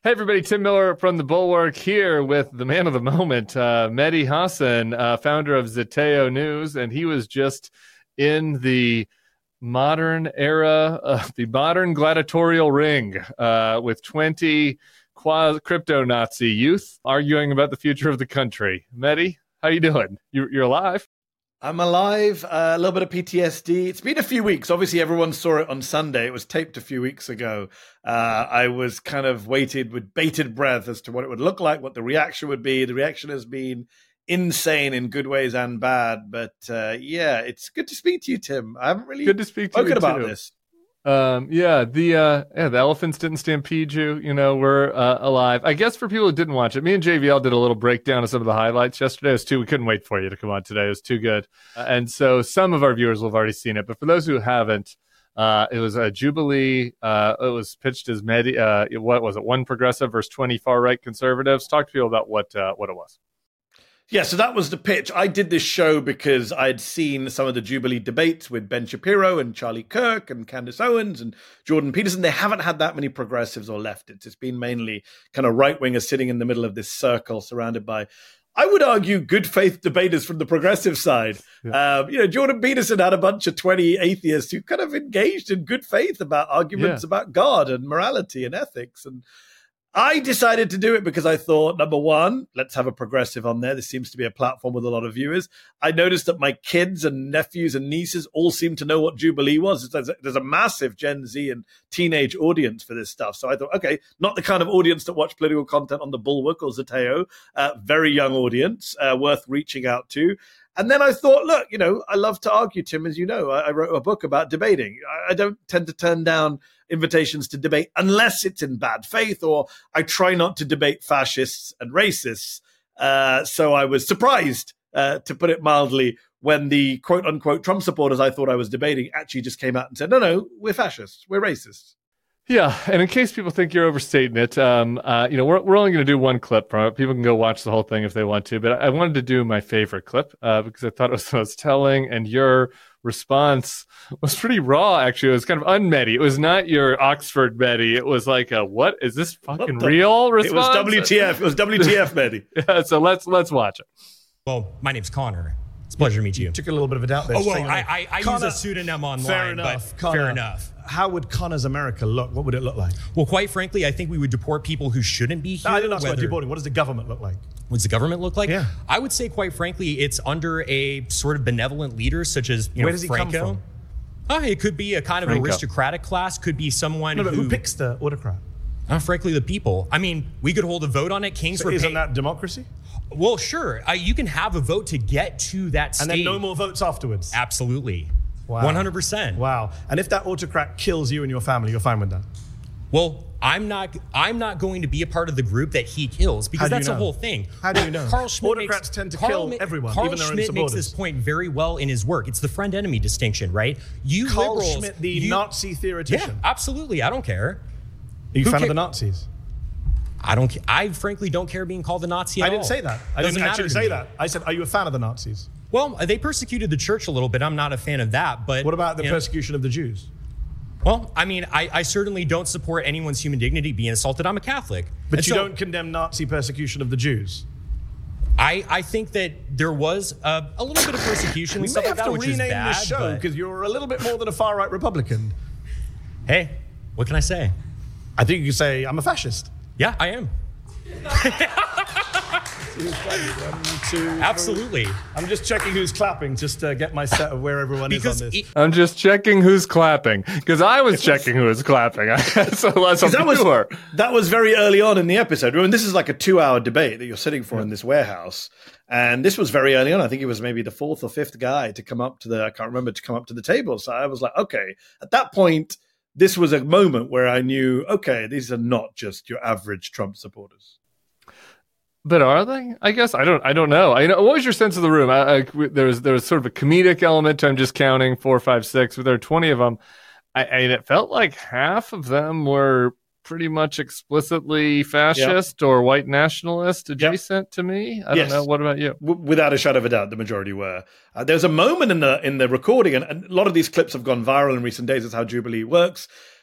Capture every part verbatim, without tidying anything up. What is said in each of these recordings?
Hey, everybody. Tim Miller from The Bulwark here with the man of the moment, uh, Mehdi Hasan, uh, founder of Zeteo News. And he was just in the modern era, uh, the modern gladiatorial ring uh, with twenty quasi- crypto-Nazi youth arguing about the future of the country. Mehdi, how you doing? You, you're alive? I'm alive, uh, a little bit of P T S D. It's been a few weeks. Obviously, everyone saw it on Sunday. It was taped a few weeks ago. Uh, I was kind of waited with bated breath as to what it would look like, what the reaction would be. The reaction has been insane in good ways and bad. But uh, yeah, it's good to speak to you, Tim. I haven't really good to speak to spoken you about too. this. Um, yeah, the uh, yeah, the elephants didn't stampede you. You know, we're uh, alive. I guess for people who didn't watch it, me and J V L did a little breakdown of some of the highlights yesterday. It was too. We couldn't wait for you to come on today. It was too good, uh, and so some of our viewers will have already seen it. But for those who haven't, uh, it was a Jubilee. Uh, it was pitched as Mehdi. Uh, what was it? One progressive versus twenty far right conservatives. Talk to people about what uh, what it was. Yeah, so that was the pitch. I did this show because I'd seen some of the Jubilee debates with Ben Shapiro and Charlie Kirk and Candace Owens and Jordan Peterson. They haven't had that many progressives or leftists. It's been mainly kind of right-wingers sitting in the middle of this circle surrounded by, I would argue, good faith debaters from the progressive side. Yeah. Um, you know, Jordan Peterson had a bunch of twenty atheists who kind of engaged in good faith about arguments yeah. about God and morality and ethics. And I decided to do it because I thought, number one, let's have a progressive on there. This seems to be a platform with a lot of viewers. I noticed that my kids and nephews and nieces all seem to know what Jubilee was. There's a, there's a massive Gen Z and teenage audience for this stuff. So I thought, okay, not the kind of audience that watch political content on The Bulwark or Zeteo. Uh, very young audience, uh, worth reaching out to. And then I thought, look, you know, I love to argue, Tim, as you know. I, I wrote a book about debating. I, I don't tend to turn down invitations to debate unless it's in bad faith, or I try not to debate fascists and racists. Uh, so I was surprised, uh, to put it mildly, when the quote-unquote Trump supporters I thought I was debating actually just came out and said, no, no, we're fascists, we're racists. Yeah, and in case people think you're overstating it, um, uh, you know, we're we're only going to do one clip from it. People can go watch the whole thing if they want to, but I wanted to do my favorite clip uh, because I thought it was most telling, and your response was pretty raw, actually. It was kind of un-Mehdi. It was not your Oxford Mehdi. It was like a, what, is this fucking the, real response? It was W T F. It was W T F Mehdi. Yeah, so let's, let's watch it. Well, my name's Connor. It's a pleasure to meet you. You took a little bit of a doubt there. Oh, well, I, I, I use a pseudonym online, fair enough, but Connor, fair enough. How would Connor's America look? What would it look like? Well, quite frankly, I think we would deport people who shouldn't be here. No, I didn't ask whether... about deporting. What does the government look like? What does the government look like? Yeah. I would say, quite frankly, it's under a sort of benevolent leader, such as, you know, Where does he Franco. come from? Oh, it could be a kind of Franco. aristocratic class. Could be someone no, but who... who picks the autocrat? Uh, frankly, the people. I mean, we could hold a vote on it. Kings So were isn't paid... that democracy? Well, sure. Uh, you can have a vote to get to that stage. And then no more votes afterwards? Absolutely. Wow. one hundred percent. Wow. And if that autocrat kills you and your family, you're fine with that? Well, I'm not I'm not going to be a part of the group that he kills, because that's the the whole thing. How do you know? Carl Schmitt Autocrats makes, tend to Carl, kill everyone, Carl even their own Schmitt makes supporters. this point very well in his work. It's the friend-enemy distinction, right? You Carl liberals, Schmitt, the you, Nazi theoretician. Yeah, absolutely. I don't care. Are you a Who fan ca- of the Nazis? I don't. ca- I frankly don't care being called a Nazi at I didn't all. say that. I Doesn't didn't matter actually to say me. that. I said, are you a fan of the Nazis? Well, they persecuted the church a little bit. I'm not a fan of that. But What about the you know, persecution of the Jews? Well, I mean, I, I certainly don't support anyone's human dignity being assaulted. I'm a Catholic. But And you so don't condemn Nazi persecution of the Jews? I, I think that there was a, a little bit of persecution We and may stuff like have that, to which rename is bad. this show but- because you're a little bit more than a far-right Republican. Hey, what can I say? I think you can say, I'm a fascist. Yeah, I am. One, two, Absolutely. three. I'm just checking who's clapping just to get my set of where everyone Because is on this. it- I'm just checking who's clapping because I was checking who was clapping. So let's that was viewer. that was very early on in the episode. I mean, this is like a two-hour debate that you're sitting for in this warehouse, and this was very early on. I think he was maybe the fourth or fifth guy to come up to the. I can't remember to come up to the table. So I was like, okay. At that point, this was a moment where I knew, okay, these are not just your average Trump supporters. But are they? I guess I don't. I don't know. I know. What was your sense of the room? I, I, there was there was sort of a comedic element to I'm just counting four, five, six. But there are twenty of them. I, and it felt like half of them were pretty much explicitly fascist yep. or white nationalist adjacent yep. to me. I yes. don't know. What about you? W- without a shadow of a doubt, the majority were. Uh, there's a moment in the in the recording, and, and a lot of these clips have gone viral in recent days. That's how Jubilee works.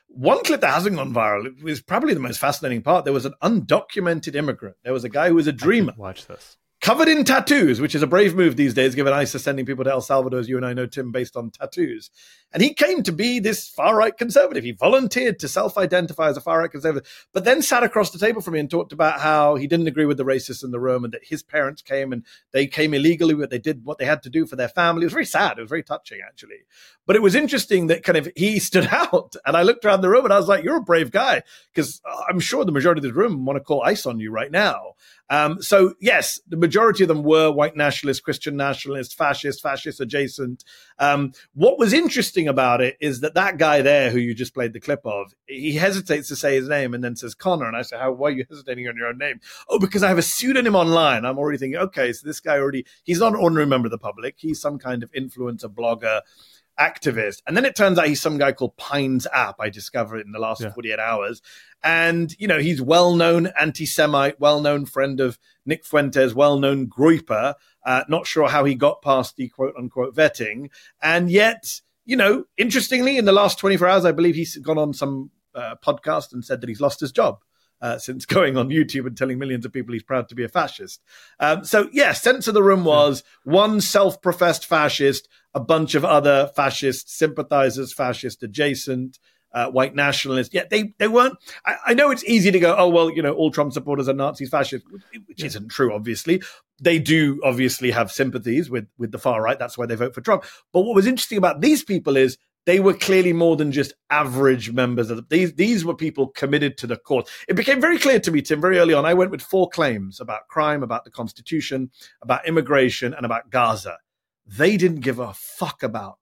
One clip that hasn't gone viral, it was probably the most fascinating part. There was an undocumented immigrant. There was a guy who was a dreamer. Watch this. Covered in tattoos, which is a brave move these days, given ISIS sending people to El Salvador, as you and I know, Tim, based on tattoos. And he came to be this far-right conservative. He volunteered to self-identify as a far-right conservative, but then sat across the table from me and talked about how he didn't agree with the racists in the room and that his parents came and they came illegally, but they did what they had to do for their family. It was very sad. It was very touching, actually. But it was interesting that kind of he stood out. And I looked around the room and I was like, you're a brave guy, because I'm sure the majority of this room want to call ICE on you right now. Um, so, yes, the majority of them were white nationalists, Christian nationalists, fascists, fascist adjacent. Um, what was interesting about it is that that guy there who you just played the clip of, he hesitates to say his name and then says Connor. And I say, how, why are you hesitating on your own name? Oh, because I have a pseudonym online. I'm already thinking, okay, so this guy already, he's not an ordinary member of the public. He's some kind of influencer, blogger, activist. And then it turns out he's some guy called Pines App. I discovered it in the last yeah. forty-eight hours. And, you know, he's well-known anti-Semite, well-known friend of Nick Fuentes, well-known grouper. Uh, not sure how he got past the quote-unquote vetting. And yet, you know, interestingly, in the last twenty-four hours, I believe he's gone on some uh, podcast and said that he's lost his job. Uh, since going on YouTube and telling millions of people he's proud to be a fascist. Um, so, yeah, sense of the room was one self-professed fascist, a bunch of other fascist sympathizers, fascist adjacent, uh, white nationalists. Yeah, they, they weren't. I, I know it's easy to go, oh, well, you know, all Trump supporters are Nazis, fascists, which yeah. isn't true, obviously. They do obviously have sympathies with, with the far right. That's why they vote for Trump. But what was interesting about these people is they were clearly more than just average members of the, these. These were people committed to the cause. It became very clear to me, Tim, very early on. I went with four claims about crime, about the Constitution, about immigration, and about Gaza. They didn't give a fuck about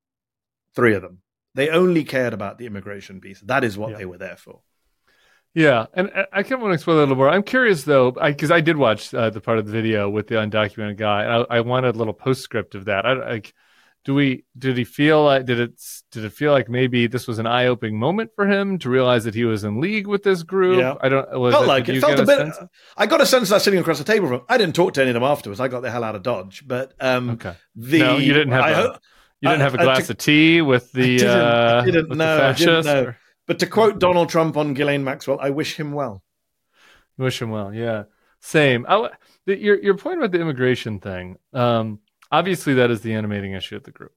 three of them. They only cared about the immigration piece. That is what yeah. they were there for. Yeah, and I kind of want to explore that a little more. I'm curious, though, because I, I did watch uh, the part of the video with the undocumented guy, and I, I wanted a little postscript of that. I, like. Do we? Did he feel like? Did it? Did it feel like maybe this was an eye-opening moment for him to realize that he was in league with this group? Yeah. I don't. Was felt it, like it felt a, a bit. Sense? I got a sense of that sitting across the table from him. I didn't talk to any of them afterwards. I got the hell out of Dodge. But um, okay, the no, you didn't have. I, a, you didn't have a I, glass I, to, of tea with the. I didn't, uh, I didn't with know. The I didn't know. or? But to quote Donald Trump on Ghislaine Maxwell, I wish him well. Wish him well. Yeah, same. I, the, your your point about the immigration thing. Um, obviously, that is the animating issue of the group.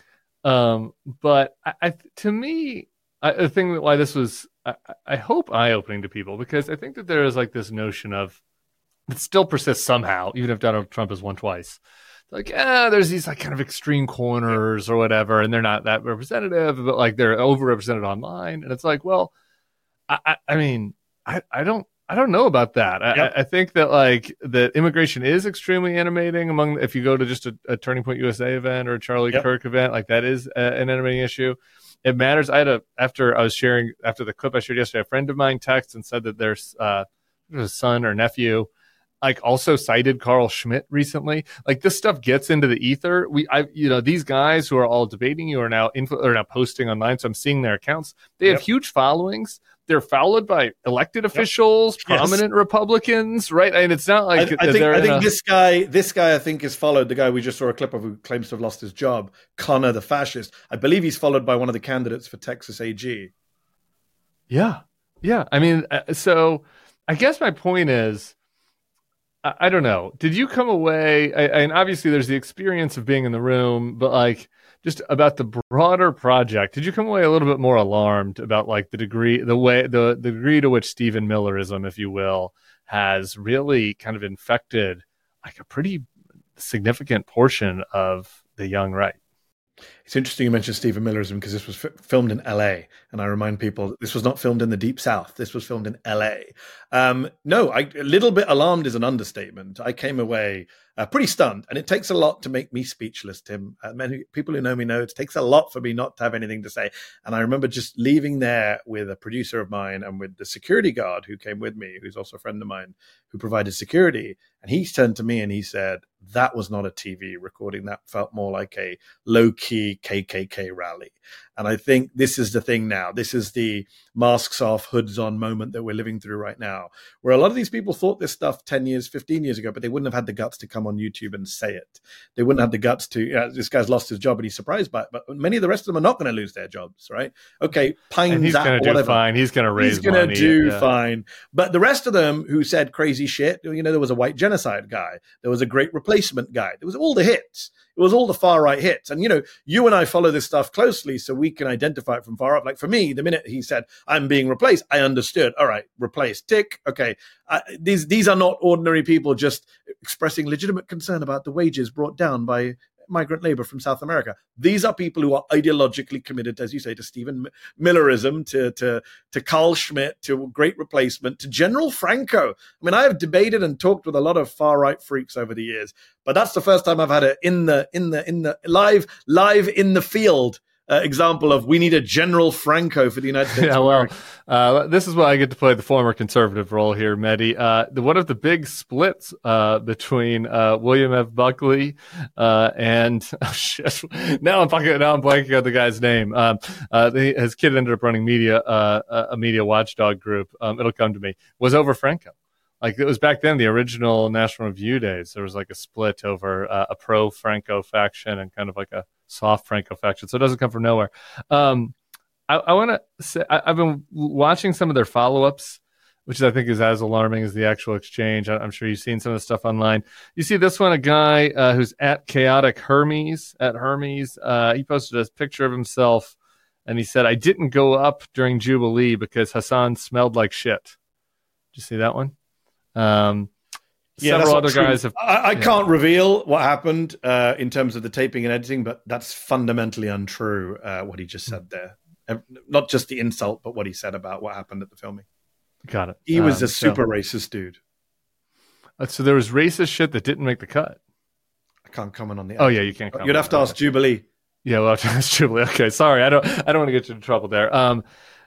Um, but I, I, to me, I, the thing that why this was, I, I hope eye-opening to people, because I think that there is like this notion of it still persists somehow, even if Donald Trump has won twice. Like, yeah, there's these like kind of extreme corners or whatever, and they're not that representative, but like they're overrepresented online, and it's like, well, I, I, I mean, I, I don't. I don't know about that. Yep. I, I think that like that immigration is extremely animating among, if you go to just a, a Turning Point U S A event or a Charlie yep. Kirk event, like that is a, an animating issue. It matters. I had a, after I was sharing, after the clip I shared yesterday, a friend of mine texted and said that there's uh, a son or nephew, like also cited Carl Schmitt recently. Like this stuff gets into the ether. We, I, you know, these guys who are all debating you are now influ- are now posting online. So I'm seeing their accounts. They have yep. huge followings. They're followed by elected officials, yep. prominent yes. Republicans, right? And it's not like I, I think, I think a... this guy, this guy, I think is followed. The guy we just saw a clip of who claims to have lost his job, Connor the fascist. I believe he's followed by one of the candidates for Texas A G. Yeah, yeah. I mean, so I guess my point is, I, I don't know. Did you come away? I, and obviously, there's the experience of being in the room, but like. Just about the broader project, did you come away a little bit more alarmed about like the degree, the way, the, the degree to which Stephen Millerism, if you will, has really kind of infected like a pretty significant portion of the young right? It's interesting you mentioned Stephen Millerism because this was f- filmed in L A. And I remind people that this was not filmed in the Deep South. This was filmed in L A. Um, no, I, a little bit alarmed is an understatement. I came away uh, pretty stunned. And it takes a lot to make me speechless, Tim. Uh, many people who know me know it takes a lot for me not to have anything to say. And I remember just leaving there with a producer of mine and with the security guard who came with me, who's also a friend of mine, who provided security. And he turned to me and he said, that was not a T V recording. That felt more like a low-key K K K rally. And I think this is the thing now. This is the masks off, hoods on moment that we're living through right now, where a lot of these people thought this stuff ten years, fifteen years ago, but they wouldn't have had the guts to come on YouTube and say it. They wouldn't have the guts to, uh, this guy's lost his job and he's surprised by it, but many of the rest of them are not going to lose their jobs, right? Okay, Pines and he's going to do fine. He's going to raise He's going to do yeah. fine. But the rest of them who said crazy shit, you know, there was a white genocide guy. There was a great replacement guy. There was all the hits. It was all the far right hits. And, you know, you and I follow this stuff closely so we can identify it from far up. Like for me, the minute he said, I'm being replaced, I understood. All right, replaced. Tick. Okay. Uh, these, these are not ordinary people just expressing legitimate concern about the wages brought down by migrant labor from South America. These are people who are ideologically committed, as you say, to Stephen Millerism, to to to Carl Schmitt, to Great Replacement, to General Franco. I mean, I have debated and talked with a lot of far right freaks over the years, but that's the first time I've had it in the in the in the live live in the field. Uh, example of we need a General Franco for the United States. Yeah, well, uh, this is why I get to play the former conservative role here, Mehdi. Uh, the, one of the big splits uh, between uh, William F. Buckley uh, and oh shit, now I'm fucking now I'm blanking on the guy's name. Um, uh, the, his kid ended up running media, uh, a media watchdog group. Um, it'll come to me. Was over Franco. Like it was back then, the original National Review days. There was like a split over uh, a pro Franco faction and kind of like a soft Franco faction. So it doesn't come from nowhere. Um, I, I want to say I, I've been watching some of their follow-ups, which I think is as alarming as the actual exchange. I, I'm sure you've seen some of the stuff online. You see this one, a guy uh, who's at Chaotic Hermes, at Hermes. Uh, he posted a picture of himself, and he said, I didn't go up during Jubilee because Hassan smelled like shit. Did you see that one? Um, yeah, several other true. guys have. I, I yeah. can't reveal what happened uh, in terms of the taping and editing, but that's fundamentally untrue. Uh, what he just said there, not just the insult, but what he said about what happened at the filming. Got it. He was um, a super so, racist dude. Uh, so there was racist shit that didn't make the cut. I can't comment on the. Oh yeah, you can't. You'd have to ask Jubilee. Yeah, we'll have to ask Jubilee. Okay, sorry, I don't. I don't want to get you in trouble there. Um,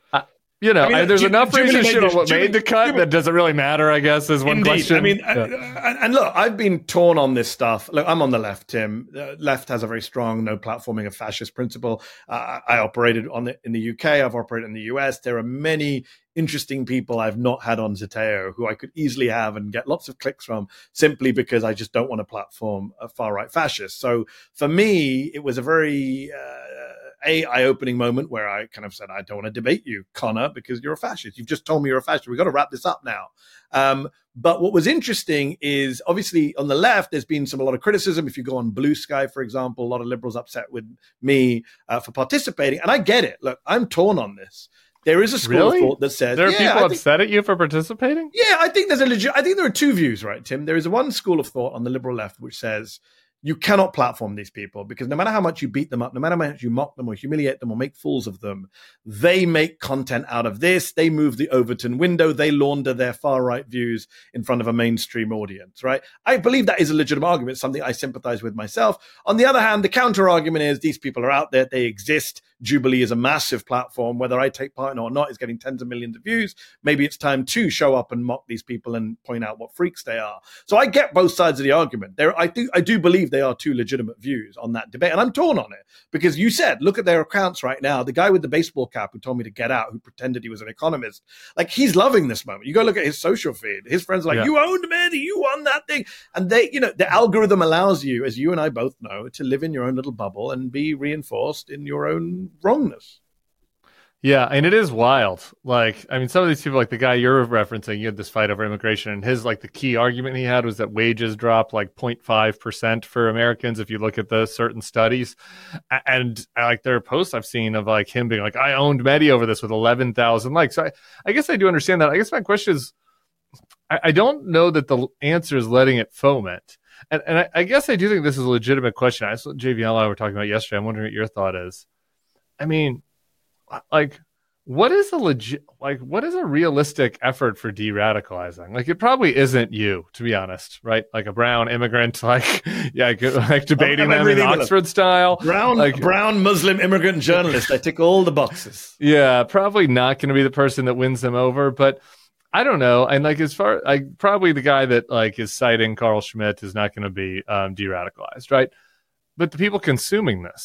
You know, I mean, I, there's Ju- enough racist shit on what Jubilee, made the cut Jubilee, that doesn't really matter, I guess, is one indeed. question. I mean, yeah. and, and look, I've been torn on this stuff. Look, I'm on the left, Tim. The left has a very strong no platforming of fascist principle. Uh, I operated on the, in the U K. I've operated in the U S. There are many interesting people I've not had on Zeteo who I could easily have and get lots of clicks from simply because I just don't want to platform a far-right fascist. So for me, it was a very... Uh, A, eye-opening moment where I kind of said, I don't want to debate you, Connor, because you're a fascist. You've just told me you're a fascist. We've got to wrap this up now. Um, but what was interesting is, obviously, on the left, there's been some a lot of criticism. If you go on Blue Sky, for example, a lot of liberals upset with me uh, for participating. And I get it. Look, I'm torn on this. There is a school really? of thought that says... There are yeah, people think, upset at you for participating? Yeah, I think there's a legit... I think there are two views, right, Tim? There is one school of thought on the liberal left which says... You cannot platform these people because no matter how much you beat them up, no matter how much you mock them or humiliate them or make fools of them, they make content out of this. They move the Overton window. They launder their far-right views in front of a mainstream audience, right? I believe that is a legitimate argument, something I sympathize with myself. On the other hand, the counter-argument is these people are out there. They exist. Jubilee is a massive platform. Whether I take part in it or not, it's getting tens of millions of views. Maybe it's time to show up and mock these people and point out what freaks they are. So I get both sides of the argument. There, I do, I do believe they are two legitimate views on that debate. And I'm torn on it because you said, look at their accounts right now. The guy with the baseball cap who told me to get out, who pretended he was an economist, like he's loving this moment. You go look at his social feed. His friends are like, yeah. You owned me, you won that thing. And they, you know, the algorithm allows you, as you and I both know, to live in your own little bubble and be reinforced in your own wrongness. Yeah, and it is wild. Like, I mean, some of these people, like the guy you're referencing, you had this fight over immigration, and his, like, the key argument he had was that wages dropped like zero point five percent for Americans if you look at the certain studies. And, like, there are posts I've seen of, like, him being like, I owned Medi over this with eleven thousand likes. So I, I guess I do understand that. I guess my question is, I, I don't know that the answer is letting it foment. And, and I, I guess I do think this is a legitimate question. I saw J V L and I were talking about yesterday. I'm wondering what your thought is. I mean, like, what is a legit, like, what is a realistic effort for de-radicalizing? Like, it probably isn't you, to be honest, right? Like a brown immigrant, like, yeah, like debating them in Oxford style. Brown, like, brown Muslim immigrant journalist. I tick all the boxes. Yeah, probably not going to be the person that wins them over, but I don't know. And like, as far, like, probably the guy that like is citing Carl Schmitt is not going to be um, de-radicalized, right? But the people consuming this,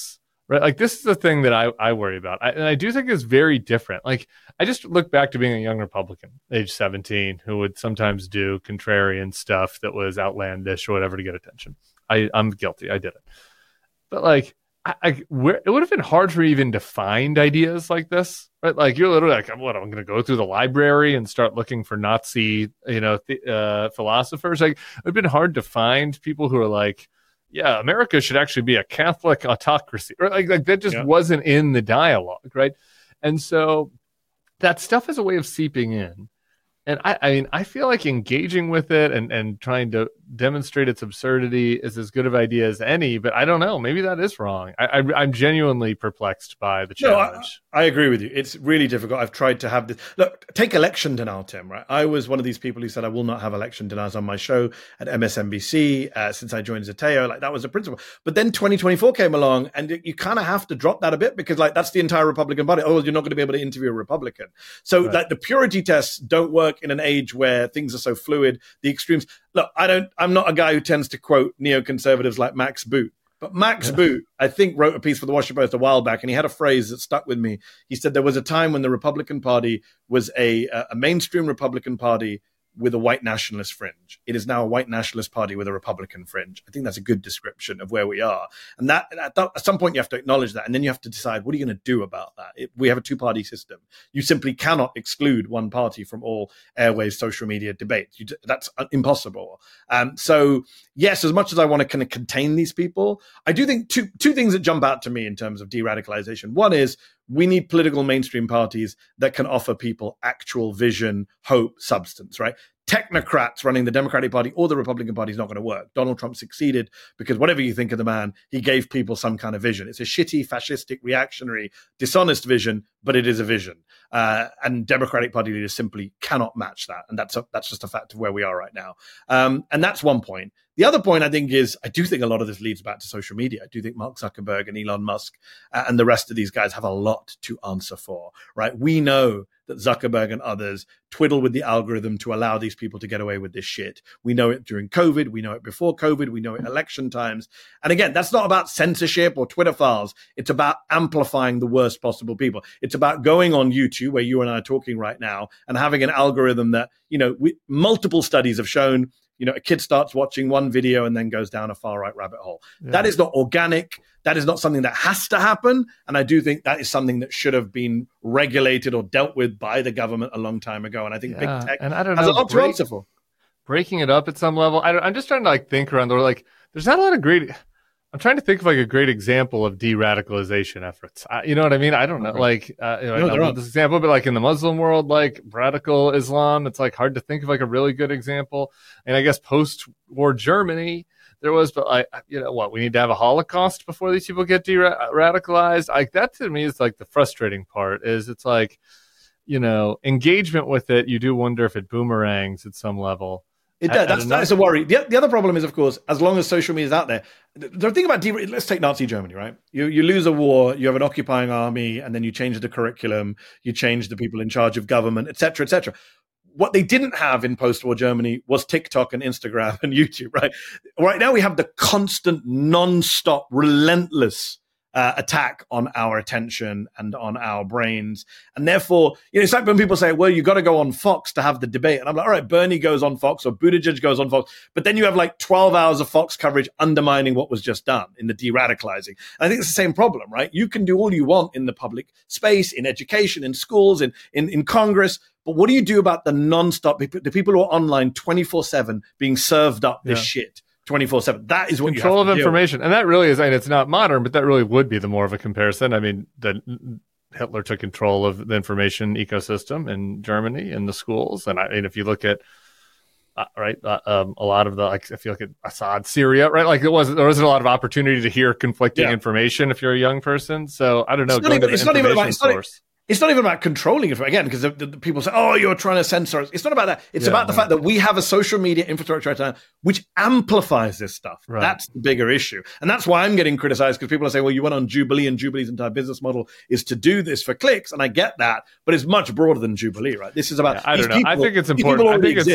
right? Like this is the thing that I, I worry about. I, and I do think it's very different. Like I just look back to being a young Republican, age seventeen, who would sometimes do contrarian stuff that was outlandish or whatever to get attention. I, I'm guilty. I did it. But like, I, I, where, it would have been hard for me even to find ideas like this, right? Like you're literally like, what, I'm going to go through the library and start looking for Nazi, you know, th- uh, philosophers. Like it would have been hard to find people who are like, yeah, America should actually be a Catholic autocracy. Right? Like, like that just yeah. wasn't in the dialogue, right? And so that stuff is a way of seeping in. And I, I mean, I feel like engaging with it and, and trying to demonstrate its absurdity is as good of an idea as any, but I don't know. Maybe that is wrong. I, I, I'm genuinely perplexed by the challenge. No, I, I agree with you. It's really difficult. I've tried to have this. Look, take election denial, Tim, right? I was one of these people who said I will not have election denials on my show at M S N B C uh, since I joined Zateo. Like that was a principle. But then twenty twenty-four came along and you kind of have to drop that a bit because like that's the entire Republican Party. Oh, you're not going to be able to interview a Republican. So right. like the purity tests don't work in an age where things are so fluid, the extremes. Look, I don't, I'm not a guy who tends to quote neoconservatives like Max Boot, but Max yeah. Boot, I think, wrote a piece for the Washington Post a while back, and he had a phrase that stuck with me. He said there was a time when the Republican Party was a, a mainstream Republican Party with a white nationalist fringe. It is now a white nationalist party with a Republican fringe. I think that's a good description of where we are. And that, that at some point you have to acknowledge that. And then you have to decide, what are you going to do about that? It, we have a two-party system. You simply cannot exclude one party from all airways, social media debates. You, that's impossible. Um, so yes, as much as I want to kind of contain these people, I do think two, two things that jump out to me in terms of de-radicalization. One is, we need political mainstream parties that can offer people actual vision, hope, substance, right? Technocrats running the Democratic Party or the Republican Party is not going to work. Donald Trump succeeded because whatever you think of the man, he gave people some kind of vision. It's a shitty, fascistic, reactionary, dishonest vision, but it is a vision. Uh, and Democratic Party leaders simply cannot match that. And that's a, that's just a fact of where we are right now. Um, and that's one point. The other point, I think, is I do think a lot of this leads back to social media. I do think Mark Zuckerberg and Elon Musk uh, and the rest of these guys have a lot to answer for, right? We know that Zuckerberg and others twiddle with the algorithm to allow these people to get away with this shit. We know it during COVID. We know it before COVID. We know it election times. And again, that's not about censorship or Twitter files. It's about amplifying the worst possible people. It's about going on YouTube, where you and I are talking right now, and having an algorithm that, you know, we, multiple studies have shown, you know, a kid starts watching one video and then goes down a far right rabbit hole. Yeah. That is not organic. That is not something that has to happen. And I do think that is something that should have been regulated or dealt with by the government a long time ago. And I think yeah. big tech and I don't has know, a lot break, to answer for. Breaking it up at some level. I don't, I'm just trying to like think around. Or like, there's not a lot of great. I'm trying to think of like a great example of de-radicalization efforts. I, you know what I mean? I don't know. Like, uh, you know, no, I know this example, but like in the Muslim world, like radical Islam, it's like hard to think of like a really good example. And I guess post-war Germany, there was, but like, you know what, we need to have a Holocaust before these people get de-radicalized. Like that to me is like the frustrating part is it's like, you know, engagement with it. You do wonder if it boomerangs at some level. It does. That's, that's a worry. The, the other problem is, of course, as long as social media is out there, the thing about, de- let's take Nazi Germany, right? You you lose a war, you have an occupying army, and then you change the curriculum, you change the people in charge of government, et cetera, et cetera. What they didn't have in post-war Germany was TikTok and Instagram and YouTube, right? Right now we have the constant, non-stop, relentless Uh, attack on our attention and on our brains. And therefore, you know, it's like when people say, well, you got to go on Fox to have the debate. And I'm like, all right, Bernie goes on Fox or Buttigieg goes on Fox. But then you have like twelve hours of Fox coverage undermining what was just done in the de-radicalizing. And I think it's the same problem, right? You can do all you want in the public space, in education, in schools, in, in, in Congress. But what do you do about the nonstop, the people who are online twenty-four seven being served up this yeah. shit? twenty-four seven. That is what control you have to of information. And that really is, and it's not modern, but that really would be the more of a comparison. I mean, the, Hitler took control of the information ecosystem in Germany in the schools. And I mean, if you look at, uh, right, uh, um, a lot of the, like, if you look at Assad, Syria, right, like it wasn't, there wasn't a lot of opportunity to hear conflicting yeah. information if you're a young person. So I don't know, it's going even, to the it's information not even about, source. It's not even about controlling it, again, because the, the people say, oh, you're trying to censor us. It's not about that. It's yeah, about the right. fact that we have a social media infrastructure right now which amplifies this stuff. Right. That's the bigger issue. And that's why I'm getting criticized, because people are saying, well, you went on Jubilee, and Jubilee's entire business model is to do this for clicks. And I get that, but it's much broader than Jubilee, right? This is about, yeah, I don't know. People, I think it's important. I think it's,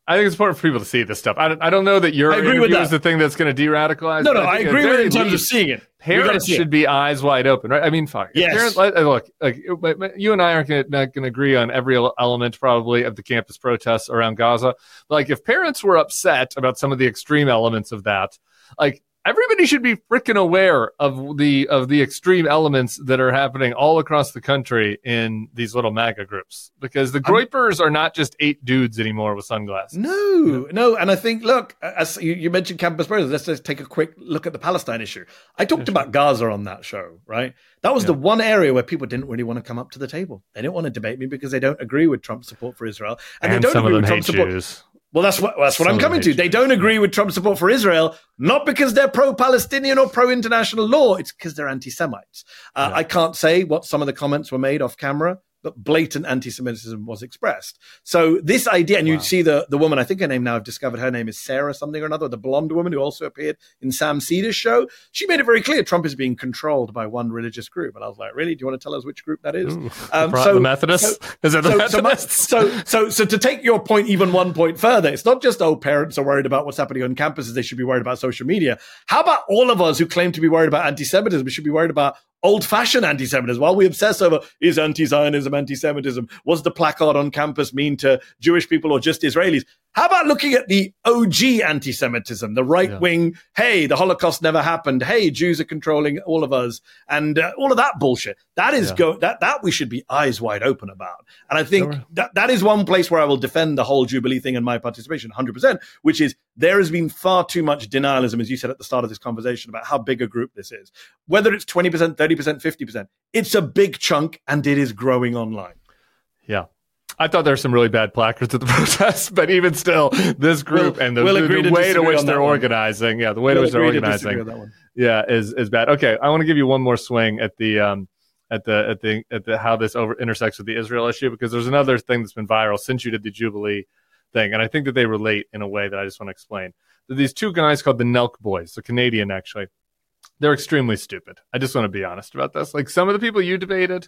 I think it's important for people to see this stuff. I don't, I don't know that your interview is the thing that's going to de-radicalize. No, no, I, I agree with it in terms of seeing it. Parents should be eyes wide open, right? I mean, fuck. Yes. Parents, look, like, you and I aren't going to agree on every element probably of the campus protests around Gaza. But like, if parents were upset about some of the extreme elements of that, like, everybody should be freaking aware of the of the extreme elements that are happening all across the country in these little MAGA groups, because the Groypers are not just eight dudes anymore with sunglasses. No, no. And I think, look, as you, you mentioned campus protests, let's just take a quick look at the Palestine issue. I talked yeah, about sure. Gaza on that show, right? That was yeah. the one area where people didn't really want to come up to the table. They didn't want to debate me because they don't agree with Trump's support for Israel. And, and they don't some agree of them with Trump's hate support. Jews. Well, that's what that's what Some I'm coming to. They don't agree with Trump's support for Israel, not because they're pro-Palestinian or pro-international law. It's because they're anti-Semites. Uh, yeah. I can't say what some of the comments were made off camera, but blatant anti-Semitism was expressed. So this idea, and wow. you see the, the woman, I think her name now, I've discovered her name is Sarah something or another, the blonde woman who also appeared in Sam Cedar's show. She made it very clear Trump is being controlled by one religious group. And I was like, really? Do you want to tell us which group that is? Ooh, um, the, so, the Methodists? So, is it the so, Methodists? So, so, so, so to take your point even one point further, it's not just, oh, parents are worried about what's happening on campuses. They should be worried about social media. How about all of us who claim to be worried about anti-Semitism? We should be worried about old-fashioned anti-Semitism. While we obsess over, is anti-Zionism anti-Semitism? Was the placard on campus mean to Jewish people or just Israelis? How about looking at the O G anti-Semitism, the right-wing, yeah. hey, the Holocaust never happened, hey, Jews are controlling all of us, and uh, all of that bullshit. That is yeah. go that that we should be eyes wide open about. And I think sure. that that is one place where I will defend the whole Jubilee thing and my participation one hundred percent, which is there has been far too much denialism, as you said at the start of this conversation, about how big a group this is. Whether it's twenty percent, thirty percent, fifty percent, it's a big chunk, and it is growing online. Yeah. I thought there were some really bad placards at the protests, but even still, this group we'll, and the, we'll the, the way to which they're organizing, yeah, the way we'll to which they're organizing, yeah, is is bad. Okay, I want to give you one more swing at the um at the at the at the how this over intersects with the Israel issue, because there's another thing that's been viral since you did the Jubilee thing, and I think that they relate in a way that I just want to explain. So these two guys called the Nelk Boys, they're Canadian actually. They're extremely stupid. I just want to be honest about this. Like, some of the people you debated.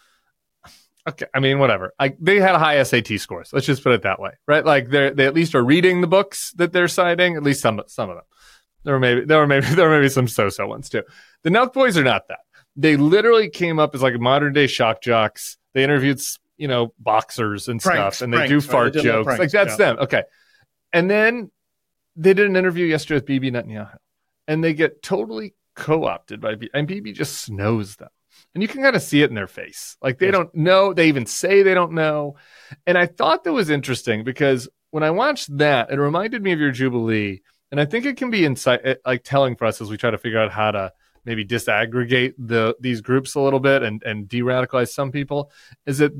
Okay, I mean, whatever. I, they had high S A T scores. Let's just put it that way, right? Like, they they at least are reading the books that they're citing. At least some some of them. There were maybe there were maybe there were maybe some so-so ones too. The Nelk Boys are not that. They literally came up as like modern day shock jocks. They interviewed, you know, boxers and pranks, stuff, and they pranks, do fart right? they jokes. pranks, like that's yeah. them. Okay, and then they did an interview yesterday with Bibi Netanyahu, and they get totally co-opted by Bibi, and Bibi just snows them. And you can kind of see it in their face. Like, they yes. don't know. They even say they don't know. And I thought that was interesting because when I watched that, it reminded me of your Jubilee. And I think it can be insight, like telling for us as we try to figure out how to maybe disaggregate the these groups a little bit and, and de-radicalize some people, is that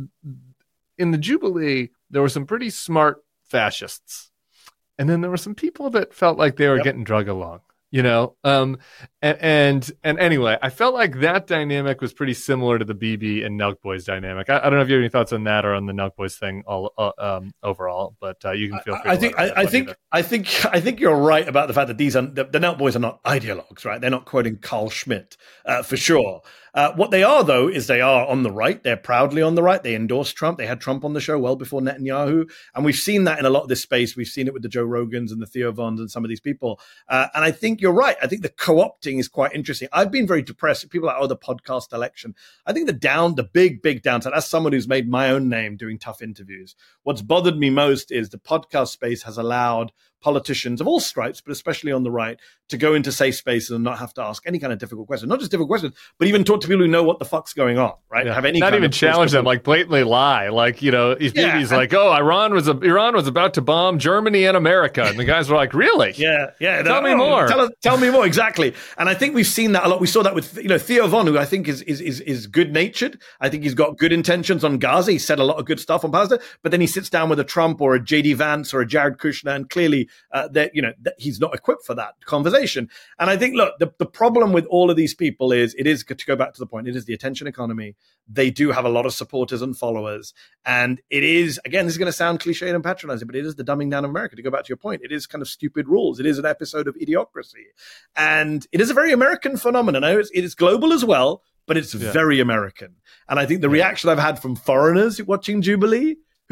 in the Jubilee, there were some pretty smart fascists. And then there were some people that felt like they were yep. getting drug along. You know, um, and, and and anyway, I felt like that dynamic was pretty similar to the Bibi and Nelk Boys dynamic. I, I don't know if you have any thoughts on that or on the Nelk Boys thing all uh, um, overall, but uh, you can feel free. I, I think I, I think either. I think I think you're right about the fact that these are the, the Nelk Boys are not ideologues, right? They're not quoting Carl Schmitt uh, for sure. Uh, what they are, though, is they are on the right. They're proudly on the right. They endorse Trump. They had Trump on the show well before Netanyahu. And we've seen that in a lot of this space. We've seen it with the Joe Rogans and the Theo Vons and some of these people. Uh, and I think you're right. I think the co-opting is quite interesting. I've been very depressed. People are like, oh, the podcast election. I think the down, the big, big downside, as someone who's made my own name doing tough interviews, what's bothered me most is the podcast space has allowed politicians of all stripes, but especially on the right, to go into safe spaces and not have to ask any kind of difficult questions. Not just difficult questions, but even talk to people who know what the fuck's going on, right? Yeah. Have any not kind even of challenge them, like blatantly lie. Like, you know, he's yeah. like, oh, Iran was a, Iran was about to bomb Germany and America. And the guys were like, really? Yeah, yeah. Tell no, me more. Tell, tell me more, exactly. And I think we've seen that a lot. We saw that with, you know, Theo Von, who I think is is is, is good-natured. I think he's got good intentions on Gaza. He said a lot of good stuff on Palestine, but then he sits down with a Trump or a J D Vance or a Jared Kushner, and clearly uh, that, you know, that he's not equipped for that conversation. And I think, look, the, the problem with all of these people is, it is, to go back to the point, it is the attention economy. They do have a lot of supporters and followers. And it is, again, this is going to sound cliched and patronizing, but it is the dumbing down of America. To go back to your point, it is kind of stupid rules. It is an episode of Idiocracy. And it is a very American phenomenon. It is global as well, but it's yeah. very American. And I think the reaction I've had from foreigners watching Jubilee,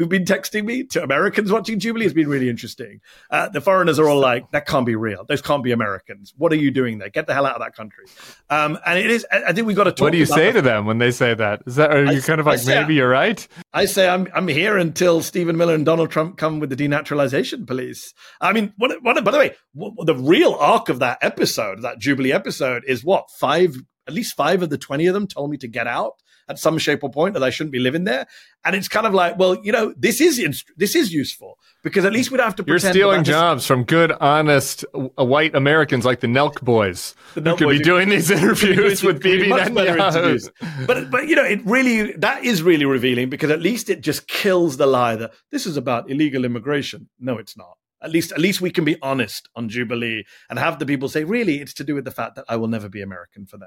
who've been texting me to Americans watching Jubilee has been really interesting. Uh, the foreigners are all like, that can't be real. Those can't be Americans. What are you doing there? Get the hell out of that country. Um, and it is, I think we've got to talk about. What do you say the, to them when they say that? Is that, are you I, kind of like, say, maybe you're right? I say, I'm I'm here until Stephen Miller and Donald Trump come with the denaturalization police. I mean, what, what, by the way, what, the real arc of that episode, that Jubilee episode, is what, five, at least five of the twenty of them told me to get out at some shape or point, that I shouldn't be living there. And it's kind of like, well, you know, this is this is useful because at least we'd have to You're pretend. You're stealing that jobs from good, honest, uh, white Americans like the Nelk boys the who Nelk could boys be doing these interviews with Bibi Netanyahu. But, but, you know, it really, that is really revealing because at least it just kills the lie that this is about illegal immigration. No, it's not. At least, at least we can be honest on Jubilee and have the people say, really, it's to do with the fact that I will never be American for them.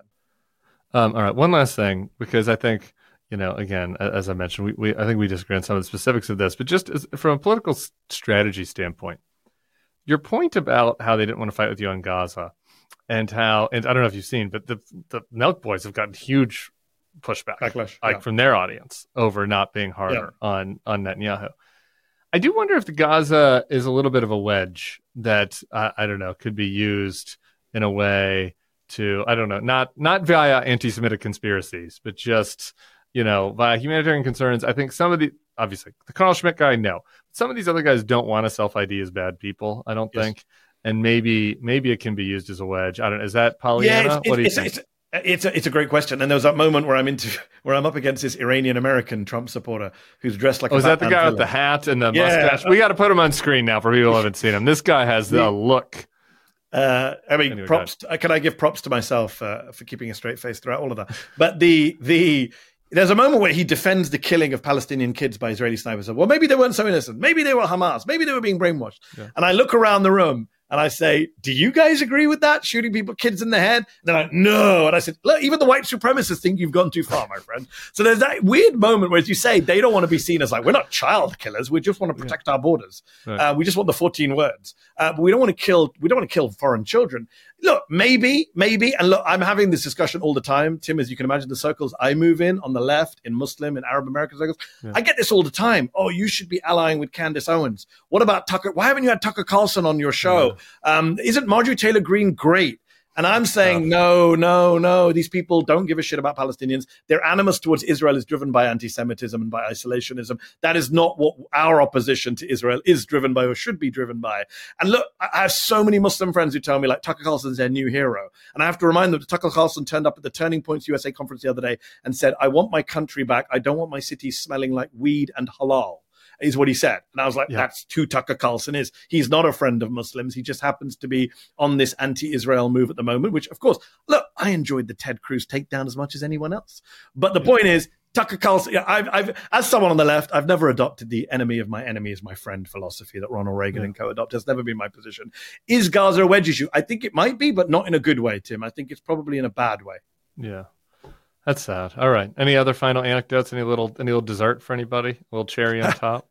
Um, all right, one last thing, because I think, you know, again, as I mentioned, we, we I think we disagree on some of the specifics of this, but just as, from a political strategy standpoint, your point about how they didn't want to fight with you on Gaza and how, and I don't know if you've seen, but the the Nelk boys have gotten huge pushback, Backlash, like yeah. from their audience over not being harder yeah. on, on Netanyahu. I do wonder if the Gaza is a little bit of a wedge that, uh, I don't know, could be used in a way to, I don't know, not not via anti-Semitic conspiracies, but just, you know, via humanitarian concerns. I think some of the, obviously, the Carl Schmitt guy, no. Some of these other guys don't want to self-I D as bad people, I don't yes. think. And maybe maybe it can be used as a wedge. I don't know. Is that Pollyanna? Yeah, it's, what do you it's, think? It's, it's, a, it's a great question. And there was that moment where I'm into where I'm up against this Iranian-American Trump supporter who's dressed like oh, a is that the Batman guy villain. with the hat and the Yeah. mustache? We got to put him on screen now for people who haven't seen him. This guy has the look. Uh, I mean, Anyway, props. To, can I give props to myself uh, for keeping a straight face throughout all of that? But the the there's a moment where he defends the killing of Palestinian kids by Israeli snipers. Well, maybe they weren't so innocent. Maybe they were Hamas. Maybe they were being brainwashed. Yeah. And I look around the room and I say, "Do you guys agree with that? Shooting people, kids in the head?" And they're like, "No." And I said, "Look, even the white supremacists think you've gone too far, my friend." So there's that weird moment where, as you say, they don't want to be seen as like, we're not child killers. We just want to protect yeah. our borders. Right. Uh, we just want the fourteen words. Uh, but we don't want to kill. We don't want to kill foreign children. Look, maybe, maybe, and look, I'm having this discussion all the time, Tim, as you can imagine, the circles I move in on the left, in Muslim, in Arab American circles, yeah. I get this all the time. Oh, you should be allying with Candace Owens. What about Tucker? Why haven't you had Tucker Carlson on your show? Yeah. Um, isn't Marjorie Taylor Greene great? And I'm saying, no, no, no. These people don't give a shit about Palestinians. Their animus towards Israel is driven by anti-Semitism and by isolationism. That is not what our opposition to Israel is driven by or should be driven by. And look, I have so many Muslim friends who tell me, like, Tucker Carlson's their new hero. And I have to remind them that Tucker Carlson turned up at the Turning Points U S A conference the other day and said, I want my country back. I don't want my city smelling like weed and halal. Is what he said. And I was like, yeah. that's who Tucker Carlson is. He's not a friend of Muslims. He just happens to be on this anti-Israel move at the moment, which, of course, look, I enjoyed the Ted Cruz takedown as much as anyone else. But the yeah. point is, Tucker Carlson, yeah, I've, I've, as someone on the left, I've never adopted the enemy of my enemy is my friend philosophy that Ronald Reagan yeah. and co-adopted. That's never been my position. Is Gaza a wedge issue? I think it might be, but not in a good way, Tim. I think it's probably in a bad way. Yeah. That's sad. All right. Any other final anecdotes? Any little any little dessert for anybody? A little cherry on top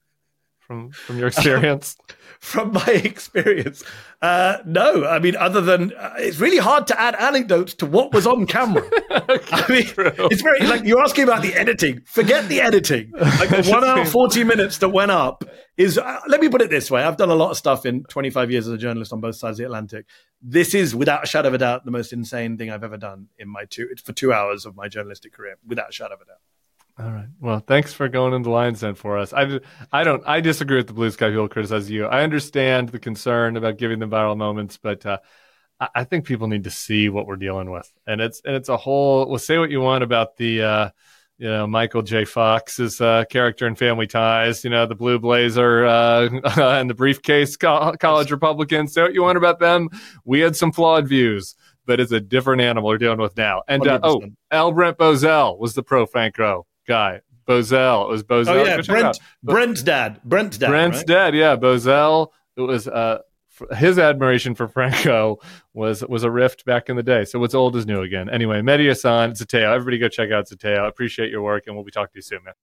from from your experience? From my experience, uh, no. I mean, other than uh, it's really hard to add anecdotes to what was on camera. I mean, true. It's very like you're asking about the editing. Forget the editing. Like the one hour forty minutes that went up is. Uh, let me put it this way: I've done a lot of stuff in twenty-five years as a journalist on both sides of the Atlantic. This is, without a shadow of a doubt, the most insane thing I've ever done in my two for two hours of my journalistic career, without a shadow of a doubt. All right. Well, thanks for going into Lion's Den for us. I, I don't. I disagree with the Blue Sky people criticize you. I understand the concern about giving them viral moments, but uh, I, I think people need to see what we're dealing with, and it's and it's a whole. Well, say what you want about the, uh, you know, Michael J. Fox's uh, character in Family Ties. You know, the blue blazer uh, and the briefcase co- college Republicans. Say what you want about them. We had some flawed views, but it's a different animal we're dealing with now. And uh, oh, L. Brent Bozell was the pro Franco guy. Bozell. It was Bozell. Oh, yeah. Brent, Brent's dad. Brent's dad. Brent's right? dad, yeah. Bozell. It was uh, his admiration for Franco was was a rift back in the day. So what's old is new again. Anyway, Mehdi Hasan, Zateo. Everybody go check out Zateo. I appreciate your work, and we'll be talking to you soon, man.